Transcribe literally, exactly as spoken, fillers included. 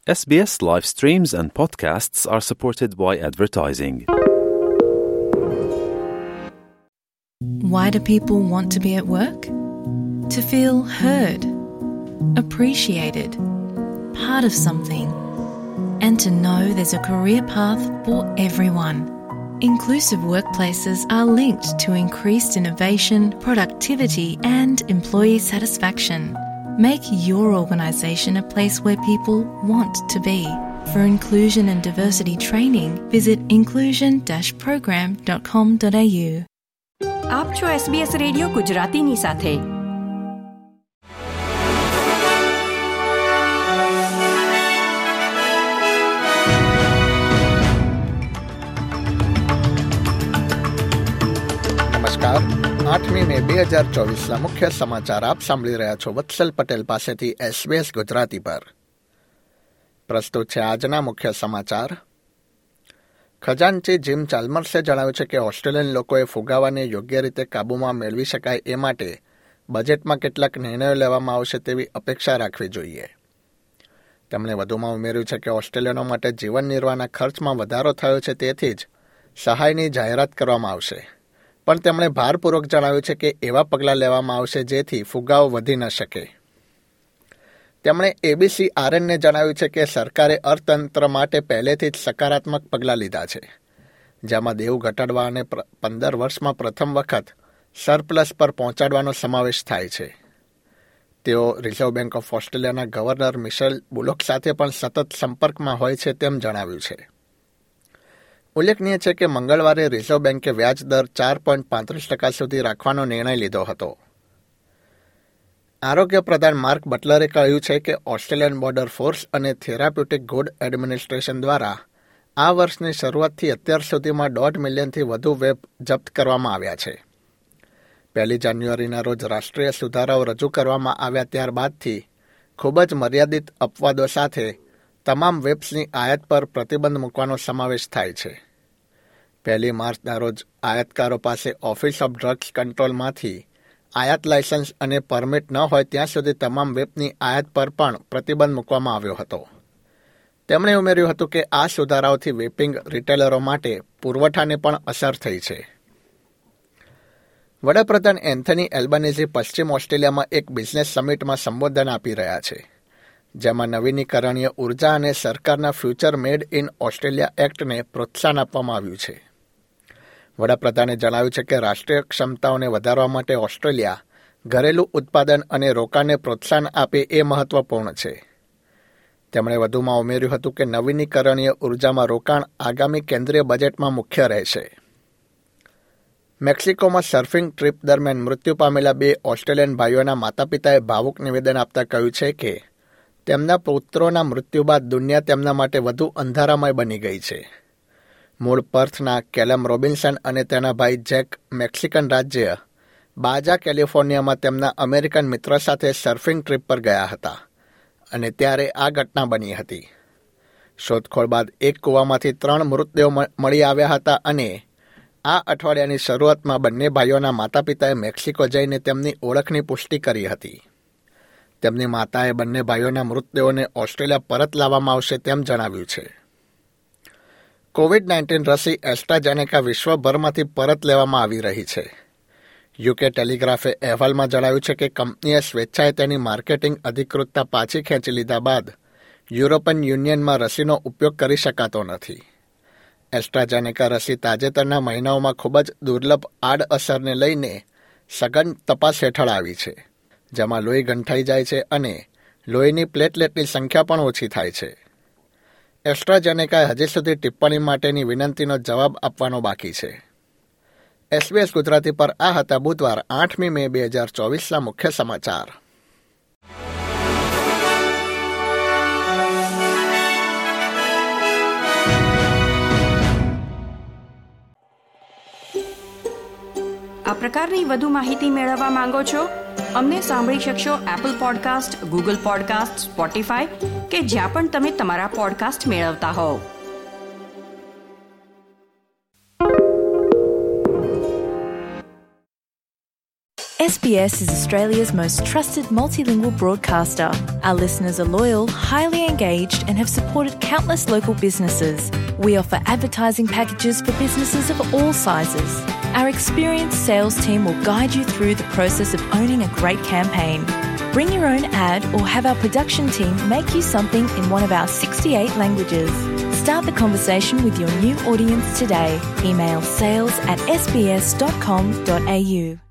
S B S live streams and podcasts are supported by advertising. Why do people want to be at work? To feel heard, appreciated, part of something, and to know there's a career path for everyone. Inclusive workplaces are linked to increased innovation, productivity, and employee satisfaction. Make your organisation a place where people want to be. For inclusion and diversity training, visit inclusion dash program dot com dot a u. આપ છો S B S radio ગુજરાતીની સાથે. નમસ્કાર. આઠમી મે બે હજાર ચોવીસના મુખ્ય સમાચાર આપ સાંભળી રહ્યા છો વત્સલ પટેલ પાસેથી એસબીએસ ગુજરાતી પર. પ્રસ્તુત છે આજના મુખ્ય સમાચાર. ખજાનચી જીમ ચાલ્મર્સે જણાવ્યું છે કે ઓસ્ટ્રેલિયન લોકોએ ફુગાવાને યોગ્ય રીતે કાબૂમાં મેળવી શકાય એ માટે બજેટમાં કેટલાક નિર્ણયો લેવામાં આવશે તેવી અપેક્ષા રાખવી જોઈએ. તેમણે વધુમાં ઉમેર્યું છે કે ઓસ્ટ્રેલિયનો માટે જીવન નિર્વાહના ખર્ચમાં વધારો થયો છે, તેથી જ સહાયની જાહેરાત કરવામાં આવશે. પણ તેમણે ભારપૂર્વક જણાવ્યું છે કે એવા પગલાં લેવામાં આવશે જેથી ફુગાવો વધી ન શકે. તેમણે એબીસી આરએનને જણાવ્યું છે કે સરકારે અર્થતંત્ર માટે પહેલેથી જ સકારાત્મક પગલાં લીધા છે, જેમાં દેવું ઘટાડવા અને પંદર વર્ષમાં પ્રથમ વખત સરપ્લસ પર પહોંચાડવાનો સમાવેશ થાય છે. તેઓ રિઝર્વ બેંક ઓફ ઓસ્ટ્રેલિયાના ગવર્નર મિશેલ બુલોક સાથે પણ સતત સંપર્કમાં હોય છે તેમ જણાવ્યું છે. ઉલ્લેખનીય છે કે મંગળવારે રિઝર્વ બેંકે વ્યાજ દર ચાર પોઈન્ટ પાંત્રીસ ટકા સુધી રાખવાનો નિર્ણય લીધો હતો. આરોગ્ય પ્રધાન માર્ક બટલરે કહ્યું છે કે ઓસ્ટ્રેલિયન બોર્ડર ફોર્સ અને થેરાપ્યુટિક ગુડ એડમિનિસ્ટ્રેશન દ્વારા આ વર્ષની શરૂઆતથી અત્યાર સુધીમાં દોઢ મિલિયનથી વધુ વેબ જપ્ત કરવામાં આવ્યા છે. પહેલી જાન્યુઆરીના રોજ રાષ્ટ્રીય સુધારાઓ રજૂ કરવામાં આવ્યા ત્યારબાદથી ખૂબ જ મર્યાદિત અપવાદો સાથે તમામ વેબ્સની આયાત પર પ્રતિબંધ મૂકવાનો સમાવેશ થાય છે. પહેલી માર્ચના રોજ આયાતકારો પાસે ઓફિસ ઓફ ડ્રગ્સ કંટ્રોલમાંથી આયાત લાયસન્સ અને પરમિટ ન હોય ત્યાં સુધી તમામ વેબની આયાત પર પણ પ્રતિબંધ મૂકવામાં આવ્યો હતો. તેમણે ઉમેર્યું હતું કે આ સુધારાઓથી વેપિંગ રિટેલરો માટે પુરવઠાને પણ અસર થઈ છે. વડાપ્રધાન એન્થની એલ્બનીઝી પશ્ચિમ ઓસ્ટ્રેલિયામાં એક બિઝનેસ સમિટમાં સંબોધન આપી રહ્યા છે, જેમાં નવીનીકરણીય ઉર્જા અને સરકારના ફ્યુચર મેડ ઇન ઓસ્ટ્રેલિયા એક્ટને પ્રોત્સાહન આપવામાં આવ્યું છે. વડાપ્રધાને જણાવ્યું છે કે રાષ્ટ્રીય ક્ષમતાઓને વધારવા માટે ઓસ્ટ્રેલિયા ઘરેલું ઉત્પાદન અને રોકાણને પ્રોત્સાહન આપે એ મહત્વપૂર્ણ છે. તેમણે વધુમાં ઉમેર્યું હતું કે નવીનીકરણીય ઉર્જામાં રોકાણ આગામી કેન્દ્રીય બજેટમાં મુખ્ય રહેશે. મેક્સિકોમાં સર્ફિંગ ટ્રીપ દરમિયાન મૃત્યુ પામેલા બે ઓસ્ટ્રેલિયન ભાઈઓના માતા પિતાએ ભાવુક નિવેદન આપતા કહ્યું છે કે તેમના પુત્રોના મૃત્યુ બાદ દુનિયા તેમના માટે વધુ અંધારામય બની ગઈ છે. મૂળ પર્થના કેલમ રોબિન્સન અને તેના ભાઈ જેક મેક્સિકન રાજ્ય બાજા કેલિફોર્નિયામાં તેમના અમેરિકન મિત્ર સાથે સર્ફિંગ ટ્રીપ પર ગયા હતા અને ત્યારે આ ઘટના બની હતી. શોધખોળ બાદ એક કૂવામાંથી ત્રણ મૃતદેહો મળી આવ્યા હતા અને આ અઠવાડિયાની શરૂઆતમાં બંને ભાઈઓના માતા પિતાએ મેક્સિકો જઈને તેમની ઓળખની પુષ્ટિ કરી હતી. તેમની માતાએ બંને ભાઈઓના મૃતદેહોને ઓસ્ટ્રેલિયા પરત લાવવામાં આવશે તેમ જણાવ્યું છે. કોવિડ નાઇન્ટીન રસી એસ્ટ્રાઝેનેકા વિશ્વભરમાંથી પરત લેવામાં આવી રહી છે. યુકે ટેલિગ્રાફે અહેવાલમાં જણાવ્યું છે કે કંપનીએ સ્વેચ્છાએ તેની માર્કેટિંગ અધિકૃતતા પાછી ખેંચી લીધા બાદ યુરોપિયન યુનિયનમાં રસીનો ઉપયોગ કરી શકાતો નથી. એસ્ટ્રાઝેનેકા રસી તાજેતરના મહિનાઓમાં ખૂબ જ દુર્લભ આડઅસરને લઈને સઘન તપાસ હેઠળ આવી છે, જેમાં લોહી ગંઠાઈ જાય છે અને લોહીની પ્લેટલેટની સંખ્યા પણ ઓછી થાય છે. એસ્ટ્રાઝેનેકાએ હજી સુધી ટિપ્પણી માટેની વિનંતીનો જવાબ આપવાનો બાકી છે. એસબીએસ ગુજરાતી પર આ હતા બુધવાર આઠમી મે બે હજાર ચોવીસના મુખ્ય સમાચાર. આ પ્રકારની વધુ માહિતી મેળવવા માંગો છો? અમને સાંભળી શકશો Apple podcast, Google podcast, Spotify કે જ્યાં પણ તમે તમારા પોડકાસ્ટ મેળવતા હોવ. S B S is Australia's most trusted multilingual broadcaster. Our listeners are loyal, highly engaged, and have supported countless local businesses. We offer advertising packages for businesses of all sizes. Our experienced sales team will guide you through the process of owning a great campaign. Bring your own ad or have our production team make you something in one of our sixty-eight languages. Start the conversation with your new audience today. Email sales at s b s dot com dot a u.